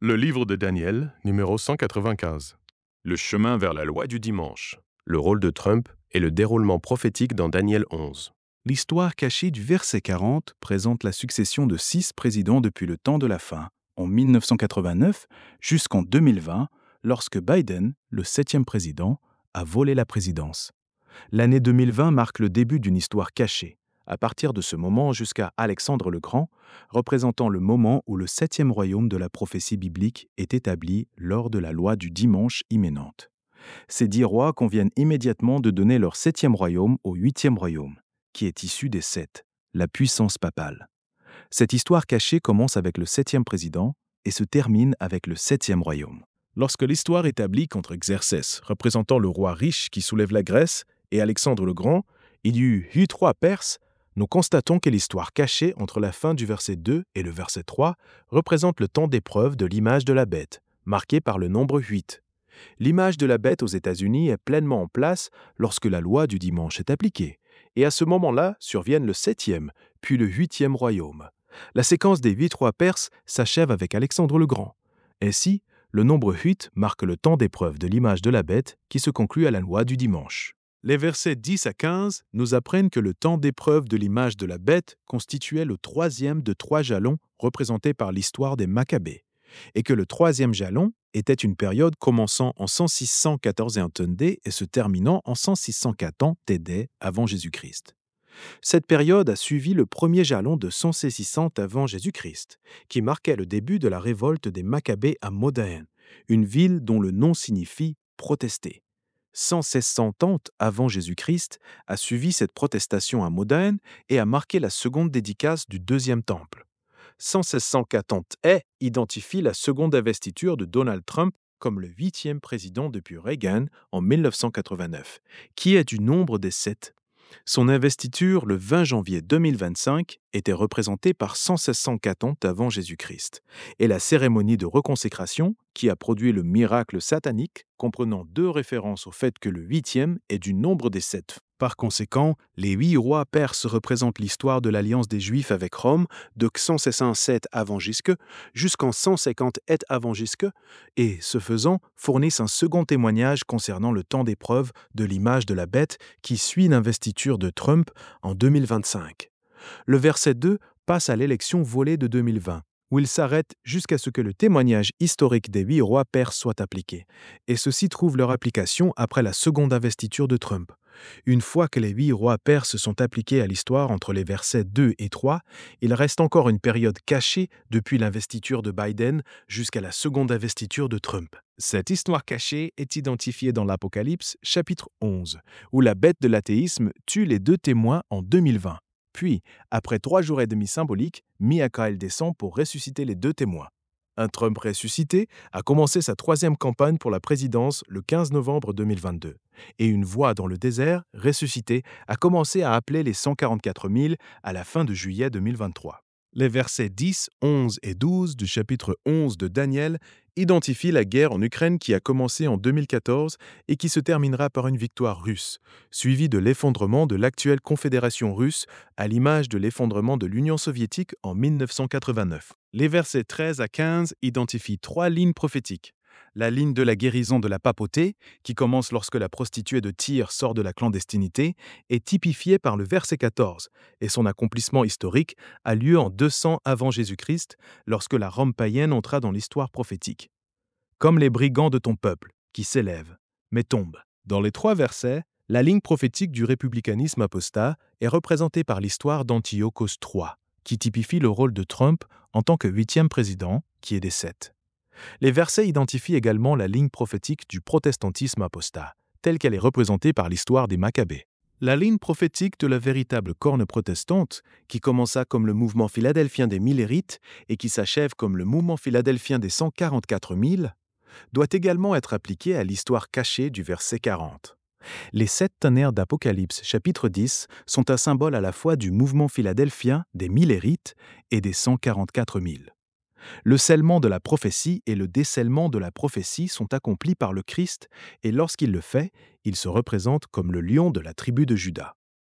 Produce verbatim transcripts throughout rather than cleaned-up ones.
Le livre de Daniel, numéro cent quatre-vingt-quinze. Le chemin vers la loi du dimanche. Le rôle de Trump et le déroulement prophétique dans Daniel onze. L'histoire cachée du verset quarante présente la succession de six présidents depuis le temps de la fin, en mille neuf cent quatre-vingt-neuf jusqu'en deux mille vingt, lorsque Biden, le septième président, a volé la présidence. L'année deux mille vingt marque le début d'une histoire cachée, à partir de ce moment jusqu'à Alexandre le Grand, représentant le moment où le septième royaume de la prophétie biblique est établi lors de la loi du dimanche imminente. Ces dix rois conviennent immédiatement de donner leur septième royaume au huitième royaume, qui est issu des sept, la puissance papale. Cette histoire cachée commence avec le septième président et se termine avec le septième royaume. Lorsque l'histoire établit contre Xerxès, représentant le roi riche qui soulève la Grèce, et Alexandre le Grand, il y eut huit rois perses, nous constatons que l'histoire cachée entre la fin du verset deux et le verset trois représente le temps d'épreuve de l'image de la bête, marqué par le nombre huit. L'image de la bête aux États-Unis est pleinement en place lorsque la loi du dimanche est appliquée, et à ce moment-là surviennent le septième, puis le huitième royaume. La séquence des huit rois perses s'achève avec Alexandre le Grand. Ainsi, le nombre huit marque le temps d'épreuve de l'image de la bête qui se conclut à la loi du dimanche. Les versets dix à quinze nous apprennent que le temps d'épreuve de l'image de la bête constituait le troisième de trois jalons représentés par l'histoire des Maccabées, et que le troisième jalon était une période commençant en cent six cent quatorze et un T D et se terminant en cent six cent quatre ans T D avant Jésus-Christ. Cette période a suivi le premier jalon de cent six ans avant Jésus-Christ, qui marquait le début de la révolte des Maccabées à Modain, une ville dont le nom signifie « protester ». cent seize ans avant Jésus-Christ a suivi cette protestation à Modain et a marqué la seconde dédicace du deuxième temple. cent seize cent quarante est identifie la seconde investiture de Donald Trump comme le huitième président depuis Reagan en mille neuf cent quatre-vingt-neuf, qui est du nombre des sept. Son investiture, le vingt janvier deux mille vingt-cinq, était représentée par cent seize cent quarante avant Jésus-Christ, et la cérémonie de reconsécration, qui a produit le miracle satanique, comprenant deux références au fait que le huitième est du nombre des sept. Par conséquent, les huit rois perses représentent l'histoire de l'alliance des Juifs avec Rome de cent soixante-sept avant J-C jusqu'en cent cinquante avant J-C et, ce faisant, fournissent un second témoignage concernant le temps d'épreuve de l'image de la bête qui suit l'investiture de Trump en deux mille vingt-cinq. Le verset deux passe à l'élection volée de deux mille vingt, où il s'arrête jusqu'à ce que le témoignage historique des huit rois perses soit appliqué, et ceux-ci trouvent leur application après la seconde investiture de Trump. Une fois que les huit rois perses sont appliqués à l'histoire entre les versets deux et trois, il reste encore une période cachée depuis l'investiture de Biden jusqu'à la seconde investiture de Trump. Cette histoire cachée est identifiée dans l'Apocalypse, chapitre onze, où la bête de l'athéisme tue les deux témoins en deux mille vingt. Puis, après trois jours et demi symboliques, Michael descend pour ressusciter les deux témoins. Un Trump ressuscité a commencé sa troisième campagne pour la présidence le quinze novembre deux mille vingt-deux. Et une voix dans le désert, ressuscitée, a commencé à appeler les cent quarante-quatre mille à la fin de juillet deux mille vingt-trois. Les versets dix, onze et douze du chapitre onze de Daniel identifient la guerre en Ukraine qui a commencé en deux mille quatorze et qui se terminera par une victoire russe, suivie de l'effondrement de l'actuelle Confédération russe à l'image de l'effondrement de l'Union soviétique en mille neuf cent quatre-vingt-neuf. Les versets treize à quinze identifient trois lignes prophétiques. La ligne de la guérison de la papauté, qui commence lorsque la prostituée de Tyr sort de la clandestinité, est typifiée par le verset quatorze, et son accomplissement historique a lieu en deux cents avant Jésus-Christ, lorsque la Rome païenne entra dans l'histoire prophétique. Comme les brigands de ton peuple, qui s'élèvent, mais tombent. Dans les trois versets, la ligne prophétique du républicanisme apostat est représentée par l'histoire d'Antiochos trois, qui typifie le rôle de Trump en tant que huitième président, qui est des sept. Les versets identifient également la ligne prophétique du protestantisme apostat, telle qu'elle est représentée par l'histoire des Maccabées. La ligne prophétique de la véritable corne protestante, qui commença comme le mouvement philadelphien des Millérites et qui s'achève comme le mouvement philadelphien des cent quarante-quatre mille, doit également être appliquée à l'histoire cachée du verset quarante. Les sept tonnerres d'Apocalypse chapitre dix sont un symbole à la fois du mouvement philadelphien des Millérites et des cent quarante-quatre mille. Le scellement de la prophétie et le décellement de la prophétie sont accomplis par le Christ, et lorsqu'il le fait, il se représente comme le lion de la tribu de Juda.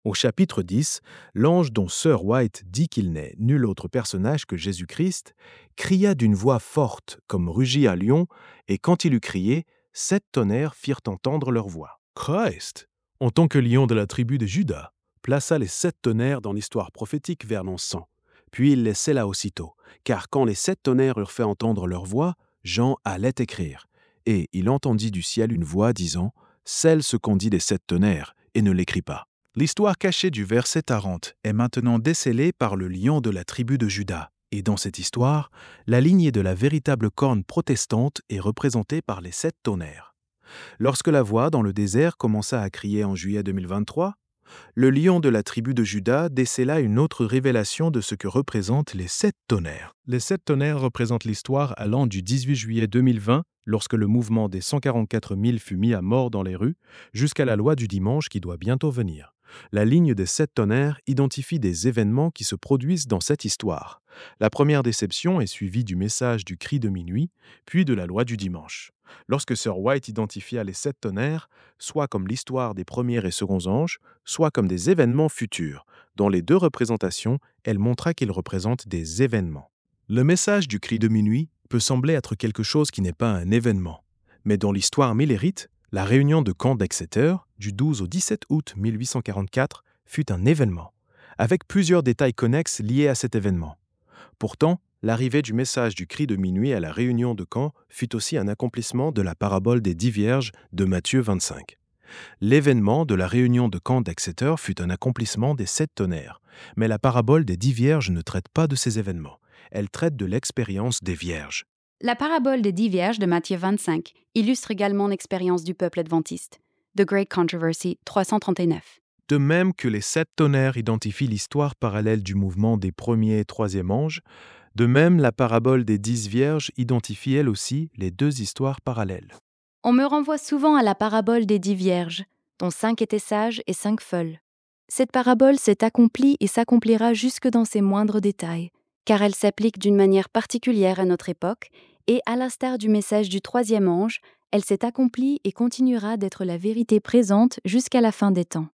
Au chapitre dix, l'ange dont Sir White dit qu'il n'est nul autre personnage que Jésus-Christ cria d'une voix forte comme rugit un lion, et quand il eut crié, sept tonnerres firent entendre leur voix. Christ, en tant que lion de la tribu de Juda, plaça les sept tonnerres dans l'histoire prophétique vers l'an cent. Puis il les scella aussitôt, car quand les sept tonnerres eurent fait entendre leur voix, Jean allait écrire. Et il entendit du ciel une voix disant « Scelle ce qu'on dit des sept tonnerres, et ne l'écris pas. » L'histoire cachée du verset quarante est maintenant décelée par le lion de la tribu de Juda. Et dans cette histoire, la lignée de la véritable corne protestante est représentée par les sept tonnerres. Lorsque la voix dans le désert commença à crier en juillet deux mille vingt-trois, le lion de la tribu de Juda décela une autre révélation de ce que représentent les sept tonnerres. Les sept tonnerres représentent l'histoire allant du dix-huit juillet deux mille vingt, lorsque le mouvement des cent quarante-quatre mille fut mis à mort dans les rues, jusqu'à la loi du dimanche qui doit bientôt venir. La ligne des sept tonnerres identifie des événements qui se produisent dans cette histoire. La première déception est suivie du message du cri de minuit, puis de la loi du dimanche. Lorsque Sir White identifia les sept tonnerres, soit comme l'histoire des premiers et seconds anges, soit comme des événements futurs. Dans les deux représentations, elle montra qu'ils représentent des événements. Le message du cri de minuit peut sembler être quelque chose qui n'est pas un événement. Mais dans l'histoire millérite, la réunion de camp d'Exeter, du douze au dix-sept août mille huit cent quarante-quatre, fut un événement, avec plusieurs détails connexes liés à cet événement. Pourtant, l'arrivée du message du cri de minuit à la réunion de camp fut aussi un accomplissement de la parabole des dix vierges de Matthieu vingt-cinq. L'événement de la réunion de camp d'Exeter fut un accomplissement des sept tonnerres, mais la parabole des dix vierges ne traite pas de ces événements. Elle traite de l'expérience des vierges. La parabole des dix vierges de Matthieu vingt-cinq illustre également l'expérience du peuple adventiste. The Great Controversy trois cent trente-neuf. De même que les sept tonnerres identifient l'histoire parallèle du mouvement des premiers et troisième anges, de même la parabole des dix vierges identifie elle aussi les deux histoires parallèles. On me renvoie souvent à la parabole des dix vierges, dont cinq étaient sages et cinq folles. Cette parabole s'est accomplie et s'accomplira jusque dans ses moindres détails, car elle s'applique d'une manière particulière à notre époque, et à l'instar du message du troisième ange, elle s'est accomplie et continuera d'être la vérité présente jusqu'à la fin des temps.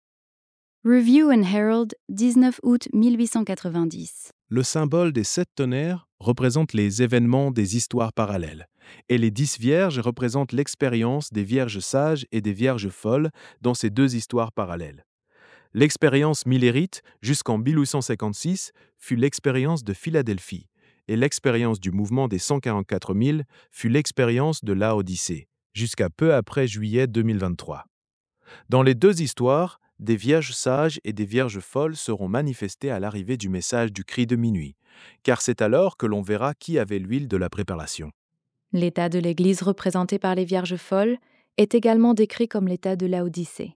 Review and Herald, dix-neuf août mille huit cent quatre-vingt-dix. Le symbole des sept tonnerres représente les événements des histoires parallèles, et les dix vierges représentent l'expérience des vierges sages et des vierges folles dans ces deux histoires parallèles. L'expérience millérite, jusqu'en mille huit cent cinquante-six, fut l'expérience de Philadelphie, et l'expérience du mouvement des cent quarante-quatre mille fut l'expérience de Laodicée, jusqu'à peu après juillet deux mille vingt-trois. Dans les deux histoires, des vierges sages et des vierges folles seront manifestées à l'arrivée du message du cri de minuit, car c'est alors que l'on verra qui avait l'huile de la préparation. L'état de l'Église représenté par les vierges folles est également décrit comme l'état de Laodicée.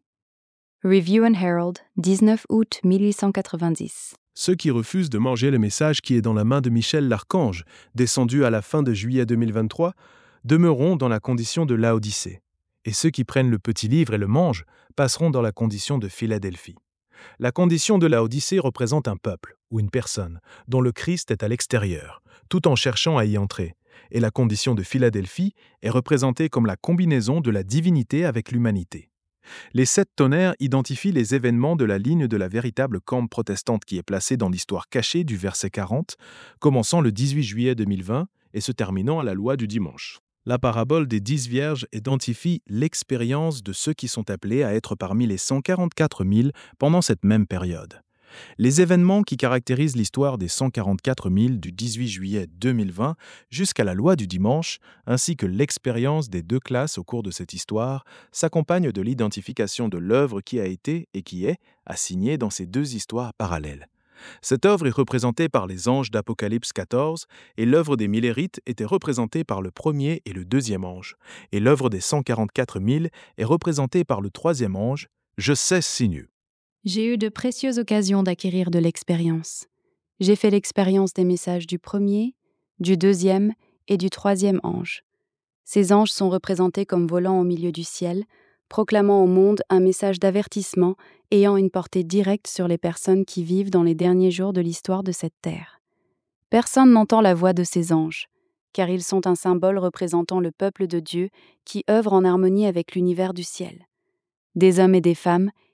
Review and Herald, dix-neuf août mille huit cent quatre-vingt-dix. Ceux qui refusent de manger le message qui est dans la main de Michel l'archange, descendu à la fin de juillet deux mille vingt-trois, demeureront dans la condition de Laodicée. Et ceux qui prennent le petit livre et le mangent passeront dans la condition de Philadelphie. La condition de Laodicée représente un peuple, ou une personne, dont le Christ est à l'extérieur, tout en cherchant à y entrer. Et la condition de Philadelphie est représentée comme la combinaison de la divinité avec l'humanité. Les sept tonnerres identifient les événements de la ligne de la véritable camp protestante qui est placée dans l'histoire cachée du verset quarante, commençant le dix-huit juillet deux mille vingt et se terminant à la loi du dimanche. La parabole des dix vierges identifie l'expérience de ceux qui sont appelés à être parmi les cent quarante-quatre mille pendant cette même période. Les événements qui caractérisent l'histoire des cent quarante-quatre mille du dix-huit juillet deux mille vingt jusqu'à la loi du dimanche, ainsi que l'expérience des deux classes au cours de cette histoire, s'accompagnent de l'identification de l'œuvre qui a été et qui est assignée dans ces deux histoires parallèles. Cette œuvre est représentée par les anges d'Apocalypse quatorze, et l'œuvre des millérites était représentée par le premier et le deuxième ange, et l'œuvre des cent quarante-quatre mille est représentée par le troisième ange, je sais signeux. J'ai eu de précieuses occasions d'acquérir de l'expérience. J'ai fait l'expérience des messages du premier, du deuxième et du troisième ange. Ces anges sont représentés comme volant au milieu du ciel, proclamant au monde un message d'avertissement ayant une portée directe sur les personnes qui vivent dans les derniers jours de l'histoire de cette terre. Personne n'entend la voix de ces anges, car ils sont un symbole représentant le peuple de Dieu qui œuvre en harmonie avec l'univers du ciel. Des hommes et des femmes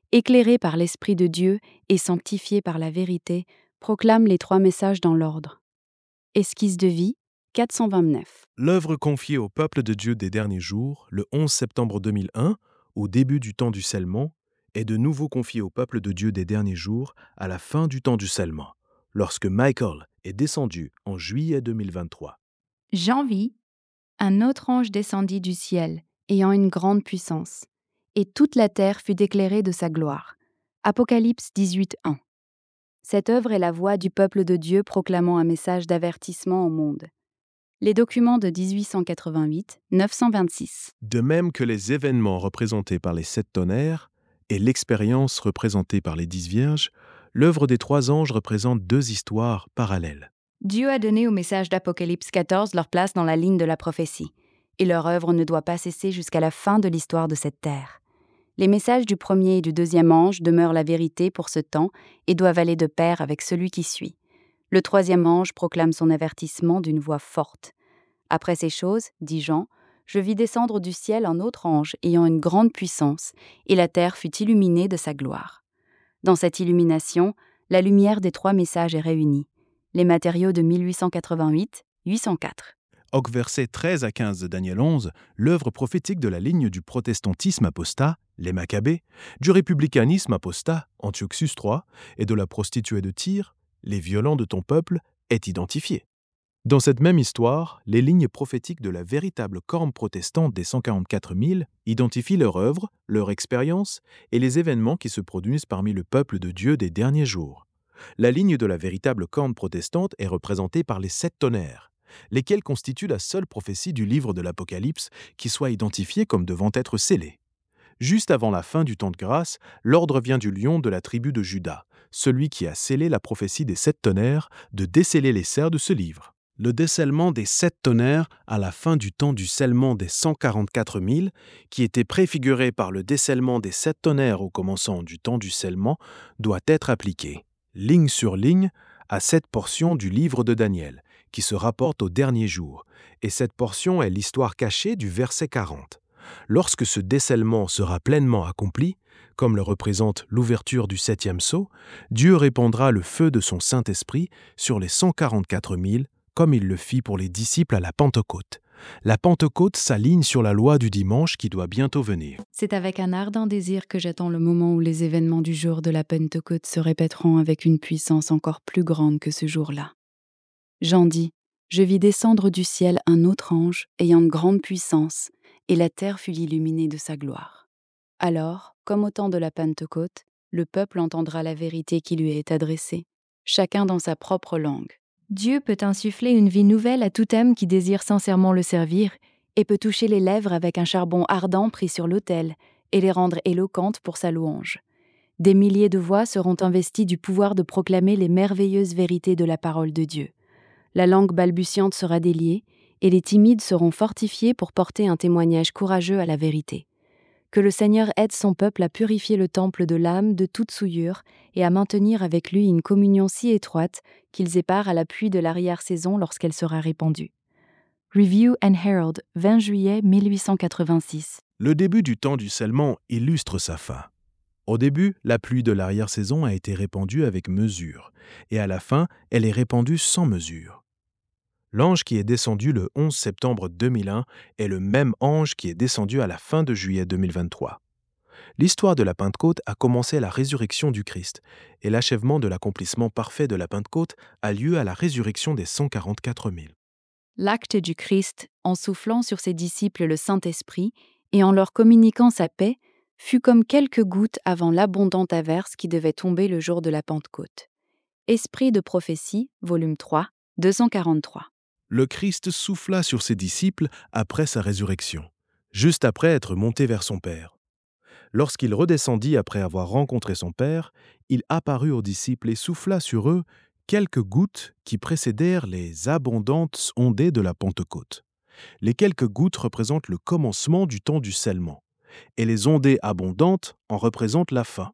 éclairés par l'Esprit de Dieu et sanctifiés par la vérité, proclament les trois messages dans l'ordre. Esquisse de vie, quatre cent vingt-neuf. L'œuvre confiée au peuple de Dieu des derniers jours, le onze septembre deux mille un, au début du temps du scellement, est de nouveau confiée au peuple de Dieu des derniers jours à la fin du temps du scellement, lorsque Michael est descendu en juillet deux mille vingt-trois. Jean vit, un autre ange descendit du ciel, ayant une grande puissance, et toute la terre fut éclairée de sa gloire. Apocalypse dix-huit un. Cette œuvre est la voix du peuple de Dieu proclamant un message d'avertissement au monde. Les documents de dix-huit cent quatre-vingt-huit, neuf cent vingt-six. De même que les événements représentés par les sept tonnerres et l'expérience représentée par les dix vierges, l'œuvre des trois anges représente deux histoires parallèles. Dieu a donné au message d'Apocalypse quatorze leur place dans la ligne de la prophétie, et leur œuvre ne doit pas cesser jusqu'à la fin de l'histoire de cette terre. Les messages du premier et du deuxième ange demeurent la vérité pour ce temps et doivent aller de pair avec celui qui suit. Le troisième ange proclame son avertissement d'une voix forte. Après ces choses, dit Jean, je vis descendre du ciel un autre ange ayant une grande puissance, et la terre fut illuminée de sa gloire. Dans cette illumination, la lumière des trois messages est réunie. Les matériaux de mille huit cent quatre-vingt-huit, huit cent quatre. Au versets treize à quinze de Daniel onze, l'œuvre prophétique de la ligne du protestantisme apostat, les Maccabées, du républicanisme apostat, Antiochus trois, et de la prostituée de Tyr, les violents de ton peuple, est identifiée. Dans cette même histoire, les lignes prophétiques de la véritable corne protestante des cent quarante-quatre mille identifient leur œuvre, leur expérience et les événements qui se produisent parmi le peuple de Dieu des derniers jours. La ligne de la véritable corne protestante est représentée par les sept tonnerres, lesquels constituent la seule prophétie du livre de l'Apocalypse qui soit identifiée comme devant être scellée. Juste avant la fin du temps de grâce, l'ordre vient du lion de la tribu de Juda, celui qui a scellé la prophétie des sept tonnerres, de déceler les serres de ce livre. Le décèlement des sept tonnerres à la fin du temps du scellement des cent quarante-quatre mille, qui était préfiguré par le décèlement des sept tonnerres au commencement du temps du scellement, doit être appliqué, ligne sur ligne, à cette portion du livre de Daniel, qui se rapporte au dernier jour, et cette portion est l'histoire cachée du verset quarante. Lorsque ce décèlement sera pleinement accompli, comme le représente l'ouverture du septième sceau, Dieu répandra le feu de son Saint-Esprit sur les cent quarante-quatre mille, comme il le fit pour les disciples à la Pentecôte. La Pentecôte s'aligne sur la loi du dimanche qui doit bientôt venir. C'est avec un ardent désir que j'attends le moment où les événements du jour de la Pentecôte se répéteront avec une puissance encore plus grande que ce jour-là. Jean dit, « Je vis descendre du ciel un autre ange ayant de grande puissance, et la terre fut illuminée de sa gloire. » Alors, comme au temps de la Pentecôte, le peuple entendra la vérité qui lui est adressée, chacun dans sa propre langue. Dieu peut insuffler une vie nouvelle à tout âme qui désire sincèrement le servir et peut toucher les lèvres avec un charbon ardent pris sur l'autel et les rendre éloquentes pour sa louange. Des milliers de voix seront investies du pouvoir de proclamer les merveilleuses vérités de la parole de Dieu. La langue balbutiante sera déliée et les timides seront fortifiés pour porter un témoignage courageux à la vérité. Que le Seigneur aide son peuple à purifier le temple de l'âme de toute souillure et à maintenir avec lui une communion si étroite qu'ils aient part à l'appui de l'arrière-saison lorsqu'elle sera répandue. Review and Herald, vingt juillet mille huit cent quatre-vingt-six. Le début du temps du scellement illustre sa fin. Au début, la pluie de l'arrière-saison a été répandue avec mesure, et à la fin, elle est répandue sans mesure. L'ange qui est descendu le onze septembre deux mille un est le même ange qui est descendu à la fin de juillet deux mille vingt-trois. L'histoire de la Pentecôte a commencé à la résurrection du Christ, et l'achèvement de l'accomplissement parfait de la Pentecôte a lieu à la résurrection des cent quarante-quatre mille. L'acte du Christ, en soufflant sur ses disciples le Saint-Esprit et en leur communiquant sa paix, fut comme quelques gouttes avant l'abondante averse qui devait tomber le jour de la Pentecôte. Esprit de prophétie, volume trois, deux cent quarante-trois. Le Christ souffla sur ses disciples après sa résurrection, juste après être monté vers son Père. Lorsqu'il redescendit après avoir rencontré son Père, il apparut aux disciples et souffla sur eux quelques gouttes qui précédèrent les abondantes ondées de la Pentecôte. Les quelques gouttes représentent le commencement du temps du scellement, et les ondées abondantes en représentent la fin.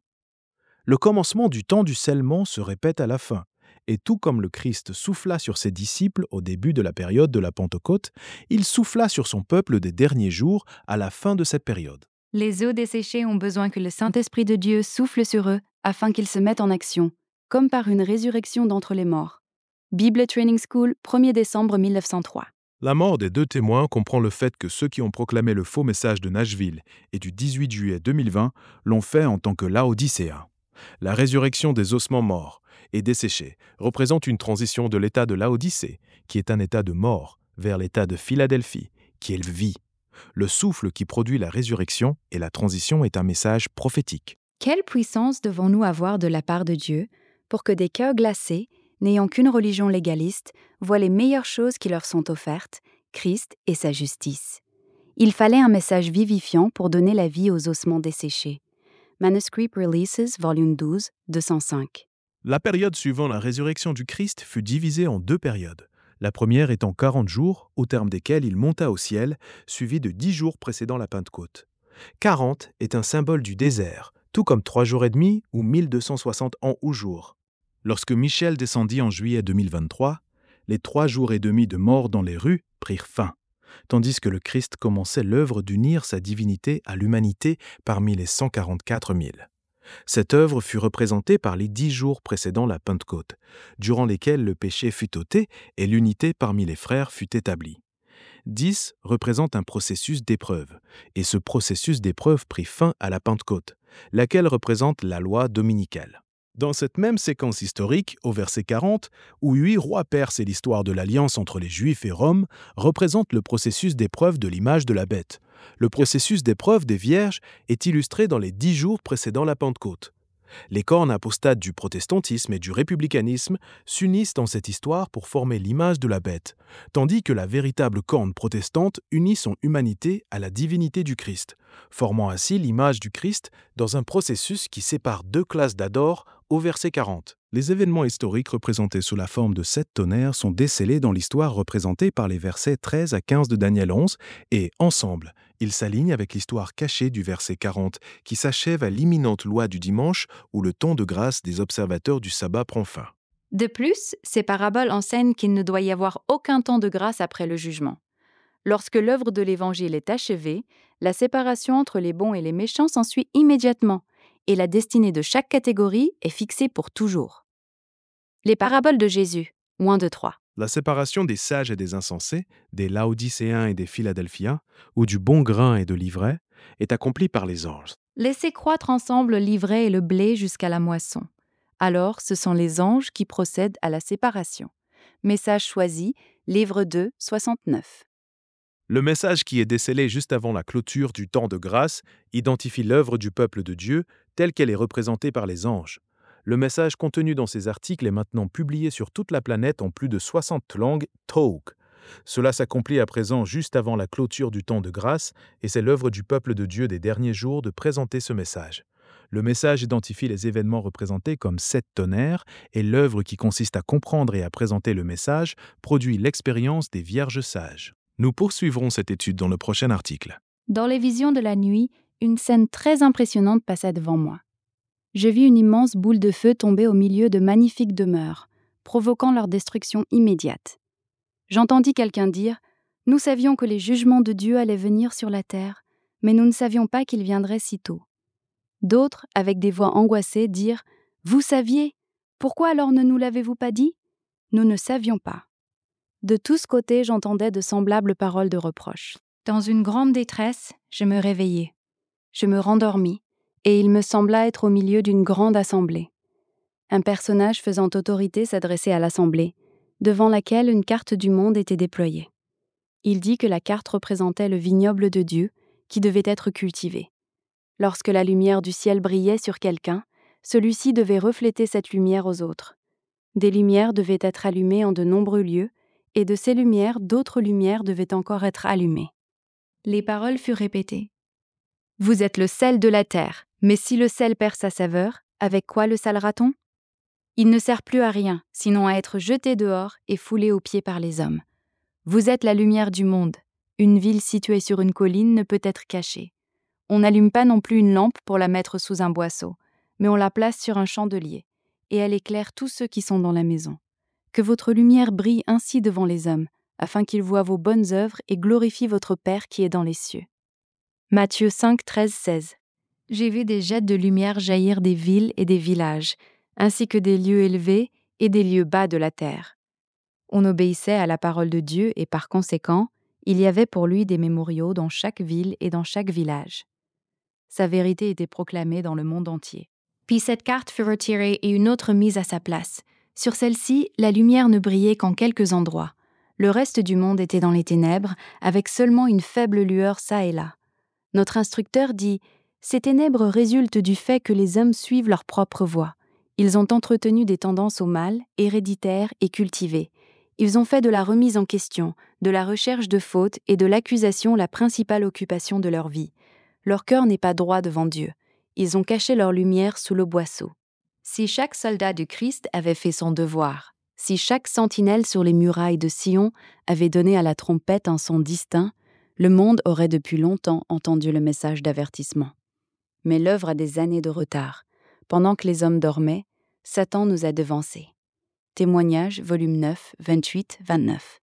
Le commencement du temps du scellement se répète à la fin, et tout comme le Christ souffla sur ses disciples au début de la période de la Pentecôte, il souffla sur son peuple des derniers jours à la fin de cette période. Les os desséchés ont besoin que le Saint-Esprit de Dieu souffle sur eux afin qu'ils se mettent en action, comme par une résurrection d'entre les morts. Bible Training School, premier décembre mille neuf cent trois. La mort des deux témoins comprend le fait que ceux qui ont proclamé le faux message de Nashville et du dix-huit juillet deux mille vingt l'ont fait en tant que Laodicéens. La résurrection des ossements morts et desséchés représente une transition de l'état de Laodicée, qui est un état de mort, vers l'état de Philadelphie, qui est vie. Le souffle qui produit la résurrection et la transition est un message prophétique. Quelle puissance devons-nous avoir de la part de Dieu pour que des cœurs glacés, n'ayant qu'une religion légaliste, voient les meilleures choses qui leur sont offertes, Christ et sa justice. Il fallait un message vivifiant pour donner la vie aux ossements desséchés. Manuscript Releases, volume douze, deux cent cinq. La période suivant la résurrection du Christ fut divisée en deux périodes. La première étant quarante jours, au terme desquels il monta au ciel, suivi de dix jours précédant la Pentecôte. quarante est un symbole du désert, tout comme trois jours et demi ou mille deux cent soixante ans ou jours. Lorsque Michel descendit en juillet deux mille vingt-trois, les trois jours et demi de mort dans les rues prirent fin, tandis que le Christ commençait l'œuvre d'unir sa divinité à l'humanité parmi les cent quarante-quatre mille. Cette œuvre fut représentée par les dix jours précédant la Pentecôte, durant lesquels le péché fut ôté et l'unité parmi les frères fut établie. dix représente un processus d'épreuve, et ce processus d'épreuve prit fin à la Pentecôte, laquelle représente la loi dominicale. Dans cette même séquence historique, au verset quarante, où huit rois perses et l'histoire de l'alliance entre les Juifs et Rome représentent le processus d'épreuve de l'image de la bête. Le processus d'épreuve des vierges est illustré dans les dix jours précédant la Pentecôte. Les cornes apostates du protestantisme et du républicanisme s'unissent dans cette histoire pour former l'image de la bête, tandis que la véritable corne protestante unit son humanité à la divinité du Christ, formant ainsi l'image du Christ dans un processus qui sépare deux classes d'ador au verset quarante. Les événements historiques représentés sous la forme de sept tonnerres sont décelés dans l'histoire représentée par les versets treize à quinze de Daniel onze et, ensemble, ils s'alignent avec l'histoire cachée du verset quarante qui s'achève à l'imminente loi du dimanche où le temps de grâce des observateurs du sabbat prend fin. De plus, ces paraboles enseignent qu'il ne doit y avoir aucun temps de grâce après le jugement. Lorsque l'œuvre de l'Évangile est achevée, la séparation entre les bons et les méchants s'ensuit immédiatement, et la destinée de chaque catégorie est fixée pour toujours. Les paraboles de Jésus, moins de trois. La séparation des sages et des insensés, des Laodicéens et des Philadelphiens, ou du bon grain et de l'ivraie, est accomplie par les anges. Laissez croître ensemble l'ivraie et le blé jusqu'à la moisson. Alors, ce sont les anges qui procèdent à la séparation. Message choisi, livre deux, soixante-neuf. Le message qui est décelé juste avant la clôture du temps de grâce identifie l'œuvre du peuple de Dieu telle qu'elle est représentée par les anges. Le message contenu dans ces articles est maintenant publié sur toute la planète en plus de soixante langues Talk. Cela s'accomplit à présent juste avant la clôture du temps de grâce et c'est l'œuvre du peuple de Dieu des derniers jours de présenter ce message. Le message identifie les événements représentés comme sept tonnerres et l'œuvre qui consiste à comprendre et à présenter le message produit l'expérience des vierges sages. Nous poursuivrons cette étude dans le prochain article. Dans les visions de la nuit, une scène très impressionnante passa devant moi. Je vis une immense boule de feu tomber au milieu de magnifiques demeures, provoquant leur destruction immédiate. J'entendis quelqu'un dire « Nous savions que les jugements de Dieu allaient venir sur la terre, mais nous ne savions pas qu'ils viendraient si tôt. » D'autres, avec des voix angoissées, dirent « Vous saviez, pourquoi alors ne nous l'avez-vous pas dit ? Nous ne savions pas. » De tous côtés, j'entendais de semblables paroles de reproche. Dans une grande détresse, je me réveillai. Je me rendormis, et il me sembla être au milieu d'une grande assemblée. Un personnage faisant autorité s'adressait à l'assemblée, devant laquelle une carte du monde était déployée. Il dit que la carte représentait le vignoble de Dieu, qui devait être cultivé. Lorsque la lumière du ciel brillait sur quelqu'un, celui-ci devait refléter cette lumière aux autres. Des lumières devaient être allumées en de nombreux lieux, et de ces lumières, d'autres lumières devaient encore être allumées. Les paroles furent répétées. « Vous êtes le sel de la terre, mais si le sel perd sa saveur, avec quoi le salera-t-on ? Il ne sert plus à rien, sinon à être jeté dehors et foulé aux pieds par les hommes. Vous êtes la lumière du monde. Une ville située sur une colline ne peut être cachée. On n'allume pas non plus une lampe pour la mettre sous un boisseau, mais on la place sur un chandelier, et elle éclaire tous ceux qui sont dans la maison. Que votre lumière brille ainsi devant les hommes, afin qu'ils voient vos bonnes œuvres et glorifient votre Père qui est dans les cieux. » Matthieu cinq, treize, seize. J'ai vu des jets de lumière jaillir des villes et des villages, ainsi que des lieux élevés et des lieux bas de la terre. On obéissait à la parole de Dieu et par conséquent, il y avait pour lui des mémoriaux dans chaque ville et dans chaque village. Sa vérité était proclamée dans le monde entier. Puis cette carte fut retirée et une autre mise à sa place. Sur celle-ci, la lumière ne brillait qu'en quelques endroits. Le reste du monde était dans les ténèbres, avec seulement une faible lueur çà et là. Notre instructeur dit « Ces ténèbres résultent du fait que les hommes suivent leur propre voie. Ils ont entretenu des tendances au mal, héréditaires et cultivées. Ils ont fait de la remise en question, de la recherche de fautes et de l'accusation la principale occupation de leur vie. Leur cœur n'est pas droit devant Dieu. Ils ont caché leur lumière sous le boisseau. Si chaque soldat du Christ avait fait son devoir, si chaque sentinelle sur les murailles de Sion avait donné à la trompette un son distinct, le monde aurait depuis longtemps entendu le message d'avertissement. Mais l'œuvre a des années de retard. Pendant que les hommes dormaient, Satan nous a devancés. Témoignages, volume neuf, vingt-huit vingt-neuf.